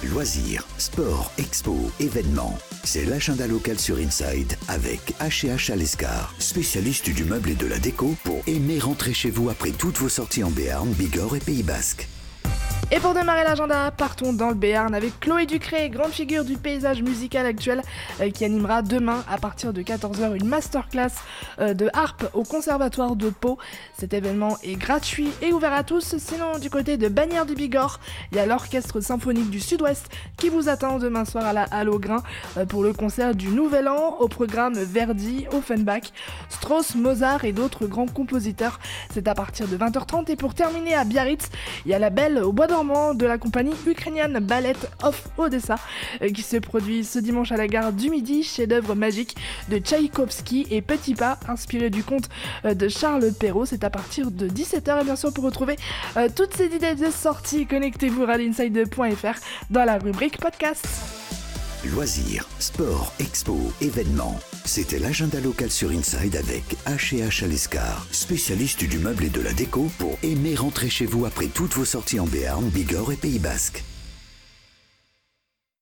Loisirs, sport, expo, événements. C'est l'agenda local sur Inside avec H&H Alescar, spécialiste du meuble et de la déco pour aimer rentrer chez vous après toutes vos sorties en Béarn, Bigorre et Pays Basque. Et pour démarrer l'agenda, partons dans le Béarn avec Chloé Ducré, grande figure du paysage musical actuel, qui animera demain à partir de 14h une masterclass de harpe au Conservatoire de Pau. Cet événement est gratuit et ouvert à tous. Sinon, du côté de Bagnères du Bigorre, il y a l'Orchestre Symphonique du Sud-Ouest qui vous attend demain soir à la Halle au Grain pour le concert du Nouvel An, au programme Verdi, Offenbach, Strauss, Mozart et d'autres grands compositeurs. C'est à partir de 20h30 et pour terminer à Biarritz, il y a la Belle au Bois dormant de la compagnie ukrainienne Ballet of Odessa qui se produit ce dimanche à la gare du Midi, chef-d'œuvre magique de Tchaïkovski et Petit Pas inspiré du conte de Charles Perrault. C'est à partir de 17h et bien sûr pour retrouver toutes ces idées de sortie, connectez-vous à radioside.fr dans la rubrique podcast. Loisirs, sport, expo, événements. C'était l'agenda local sur Inside avec H&H Alescar, spécialiste du meuble et de la déco pour aimer rentrer chez vous après toutes vos sorties en Béarn, Bigorre et Pays Basque.